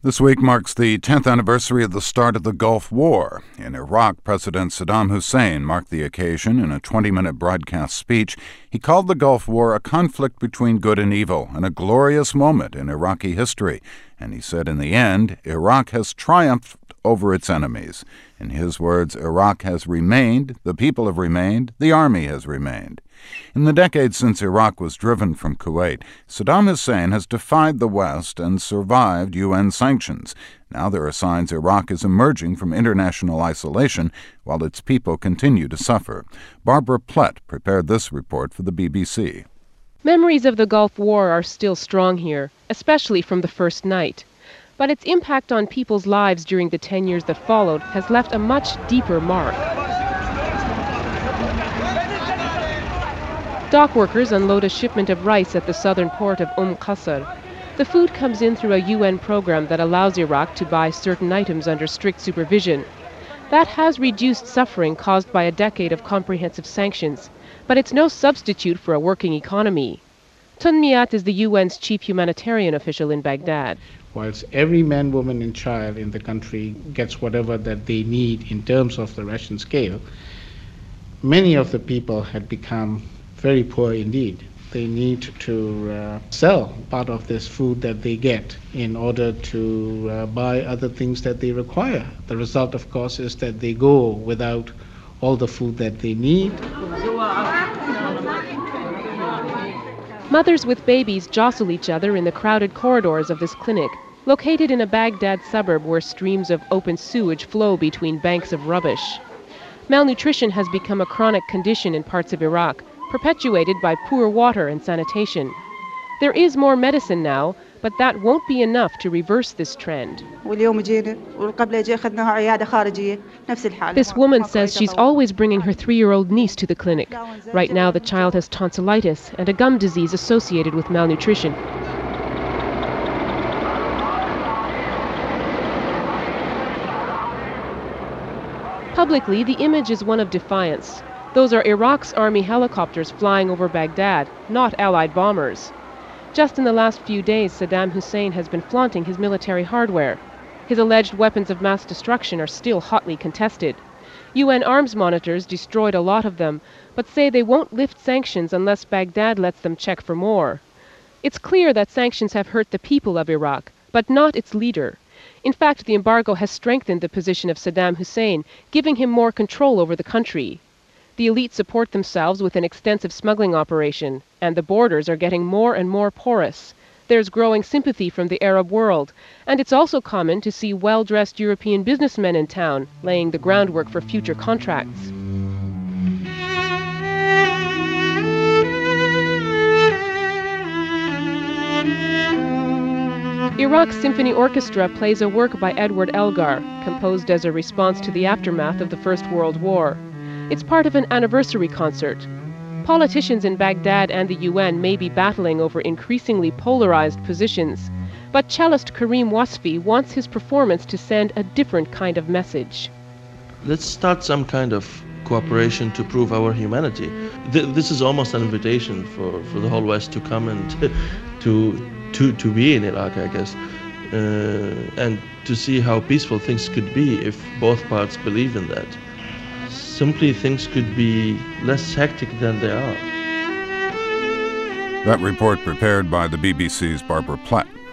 This week marks the 10th anniversary of the start of the Gulf War. In Iraq, President Saddam Hussein marked the occasion in a 20-minute broadcast speech. He called the Gulf War a conflict between good and evil and a glorious moment in Iraqi history. And he said in the end, Iraq has triumphed over its enemies. In his words, Iraq has remained, the people have remained, the army has remained. In the decades since Iraq was driven from Kuwait, Saddam Hussein has defied the West and survived UN sanctions. Now there are signs Iraq is emerging from international isolation while its people continue to suffer. Barbara Plett prepared this report for the BBC. Memories of the Gulf War are still strong here, especially from the first night. But its impact on people's lives during the 10 years that followed has left a much deeper mark. Dock workers unload a shipment of rice at the southern port of Qasr. The food comes in through a UN program that allows Iraq to buy certain items under strict supervision. That has reduced suffering caused by a decade of comprehensive sanctions, but it's no substitute for a working economy. Tun Miat is the UN's chief humanitarian official in Baghdad. Whilst every man, woman and child in the country gets whatever that they need in terms of the ration scale, many of the people had become very poor indeed. They need to sell part of this food that they get in order to buy other things that they require. The result, of course, is that they go without all the food that they need. Mothers with babies jostle each other in the crowded corridors of this clinic, located in a Baghdad suburb where streams of open sewage flow between banks of rubbish. Malnutrition has become a chronic condition in parts of Iraq, perpetuated by poor water and sanitation. There is more medicine now, but that won't be enough to reverse this trend. This woman says she's always bringing her 3-year-old niece to the clinic. Right now, the child has tonsillitis and a gum disease associated with malnutrition. Publicly, the image is one of defiance. Those are Iraq's army helicopters flying over Baghdad, not Allied bombers. Just in the last few days, Saddam Hussein has been flaunting his military hardware. His alleged weapons of mass destruction are still hotly contested. UN arms monitors destroyed a lot of them, but say they won't lift sanctions unless Baghdad lets them check for more. It's clear that sanctions have hurt the people of Iraq, but not its leader. In fact, the embargo has strengthened the position of Saddam Hussein, giving him more control over the country. The elite support themselves with an extensive smuggling operation, and the borders are getting more and more porous. There's growing sympathy from the Arab world, and it's also common to see well-dressed European businessmen in town, laying the groundwork for future contracts. Iraq's Symphony Orchestra plays a work by Edward Elgar, composed as a response to the aftermath of the First World War. It's part of an anniversary concert. Politicians in Baghdad and the UN may be battling over increasingly polarized positions, but cellist Karim Wasfi wants his performance to send a different kind of message. Let's start some kind of cooperation to prove our humanity. This is almost an invitation for the whole West to come and to be in Iraq, I guess, and to see how peaceful things could be if both parts believe in that. Simply things could be less hectic than they are. That report prepared by the BBC's Barbara Plett.